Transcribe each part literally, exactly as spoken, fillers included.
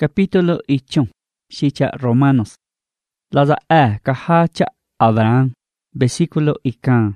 capítulo ichon, sicha Romanos. Laza a kahacha Abraham, versículo ikan.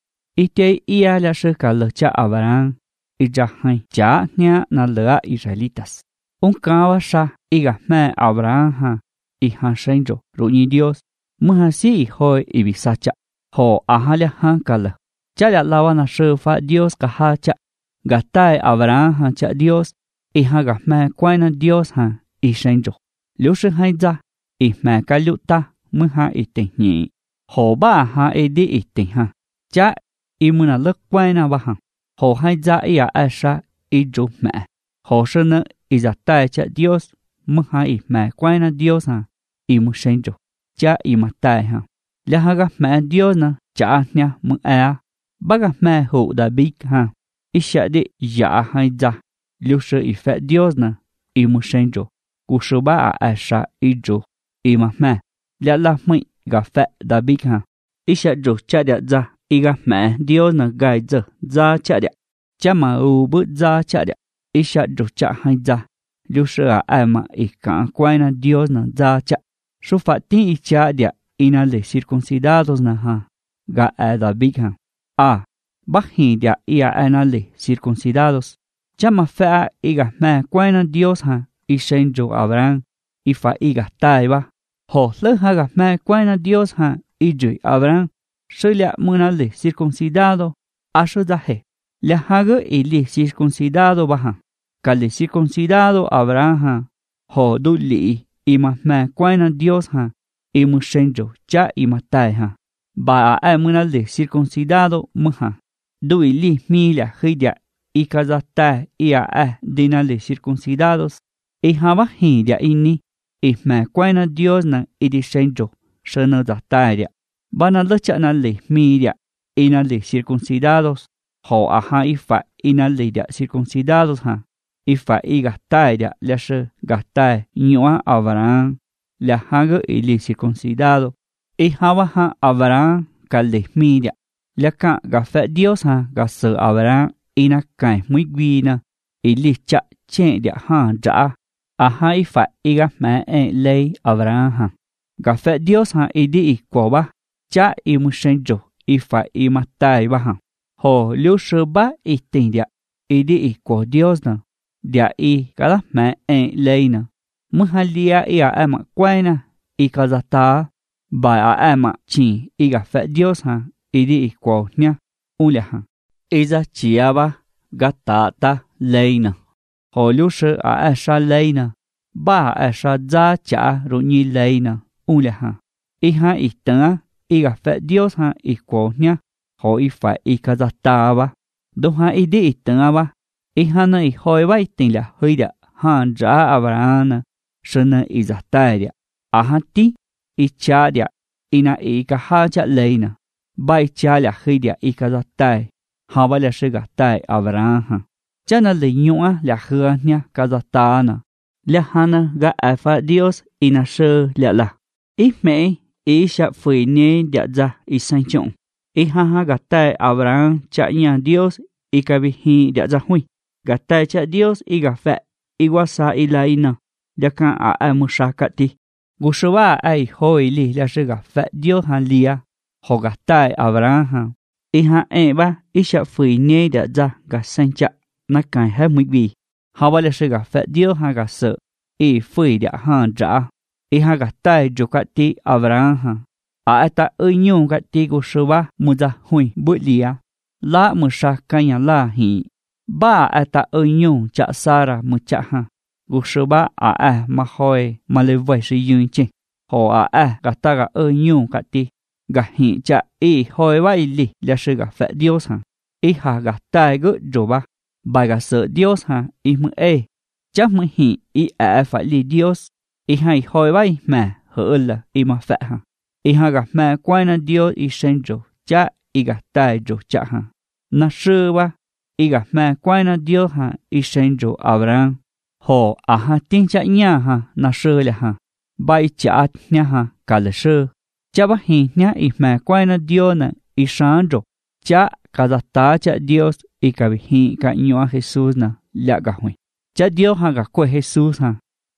Ite ia la shaka cha Abraham, ijahan ja nia na lea Israelitas. Un kawa sha iga me Abraham ha, ihan shenjo, ruñi Dios, muhasi hoi ibisacha, ho ahalia hankala. Chala lawa na shefa Dios kahacha, gatai Abraham ha cha Dios, iha ga me kwaina Dios ha, ishenjo. Liu shi hai za, i me kaluta, muha itinhi. Ho ba ha edi itin ha, cha imuna lek kwaina ba ha. Ho hai za ia asha iju me. Ho shena izatai cha Dios, muha i me kwaina Dios ha, imu shenjo. Cha imatai ha. Lihaga me Dios na, cha ahnya mu ea. Baga me hu da big ha. Isha di ya hai za. Liu shi i fe Dios na, imu shenjo. Kushuba a asha iju. Ima me. Lia la mui ga fe da big ha. Isha ju cha dia za. Iga me Dios na gai za. Za cha dia. Cha ma u bu za cha dia. Isha ju cha hai za. Liu shi a ai ma i ka kwai na Dios na za cha. Su fa ti i cha dia. Ina le circuncidados na ha. Ga a da big ha. A. Bahin dia ia ina le circuncidados. Cha ma fe a iga me kwai na Dios ha. I shenjo Abraham. I fa iga tai ba. Ho le ha ga me kwai na Dios ha. I ju Abraham. Sulia muna le circuncidado. Asho da he. Le haga i le circuncidado ba ha. Ka le circuncidado Abraham ha. Ho du li i ma me kwai na Dios ha. I mu shenjo cha i ma tai ha. Ba a muna le circuncidado mu ha. Du i li mi la hidia. I kaza tai i a a dina le circuncidados. I hava hidia ini. I me kwai na Dios na i di shenjo. Shena da tai dia. Bana lecha na le mi dia. Ina le circuncidados. Ho aha i fa ina le dia circuncidados ha. I fa i gastai dia. Le she gastai nyua Abraham. Le haga i le circuncidado. I hava ha Abraham ka le mi dia. Le ka gafe Dios ha gase Abraham. Ina kai muy guina. I le cha chen dia ha ja. Aha i fa i ga me e le Abraham ha. Gafe Dios ha i di i kwa ba. Cha i mu shenjo. I fa i matai ba ha. Ho liu shi ba i ting dia. I di i kwa Dios na. Dia i kada me e le na. Muhalia i a ema kwai na. I kaza ta. Ba a ema chi i gafe Dios ha. I di i kwa nia. Ulia ha. Iza chia ba. Gata ta le na. Ho liu shi a asha le na. Ba a asha za cha ru nyi le na. Ulia ha. I ha i tanga. I gafe Dios ha i kwa nia. Ho i fa i kaza ta ba. Do ha i di i tanga ba. I ha na i hoi ba i ting la hui da. Ha ja Abraham na. Shena i za tai dia. A ha ti. I cha dia. Ina i ka ha cha le na. Ba i cha la hui dia i kaza tai. Ha ba la shiga tai Abraham ha. Cha na le nyua la hua nia kaza ta na. Le ha na ga a fa Dios ina she la la. I me i sha fui ne dia za i san chong. I ha ha ga tai Abraham cha nya Dios i ka bi hi dia za hui. Ga tai cha Dios i ga fe. I wa sa i la ina. Dia ka a a mu sha ka ti. Gu shwa ai hoi li la shi ga fe Dios ha lia. Ho ga tai Abraham ha. I ha e ba i sha fui ne dia za ga san cha. Na kai ha mu bi. Ha ba la shi ga fe Dios ha ga se. I fui dia ha ja. I ha ga tai jo ka ti Abraham ha. A ta ơi nhung ka ti gu shwa mu za hui bu lia. La mu sha ka nya la hi. Ba a ta ơi nhung cha Sara mu cha ha. Gu shwa a a ma hoi ma le vai shi yun chi. Ho a a ga ta ga ơi nhung ka ti. Ga hi cha i hoi vai li la shi ga fe Dios ha. I ha ga tai gu jo ba. Ba ga se Dios ha i mu e. Cha mu hi i a fa li Dios. I hai hoi vai ma hơ la i ma fe ha. I ha ga me kwai na Dios i shenjo. Cha i ga tai jo cha ha. Na shi ba. I ga me kwai na Dios ha i shenjo Abraham. Ho a ha ting cha nya ha na shi la ha. Ba i cha nya ha ka le shi. Cha ba hi nya i me kwai na Dios na i shenjo. Cha ka da ta cha Dios i ka bi hi ka nyo a Jesus na la ga hui. Cha Dios ha ga kwe Jesus ha.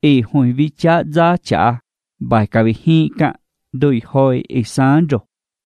y hoi vi cha za cha bài cà vi hi cả đôi hồi y sáng rồi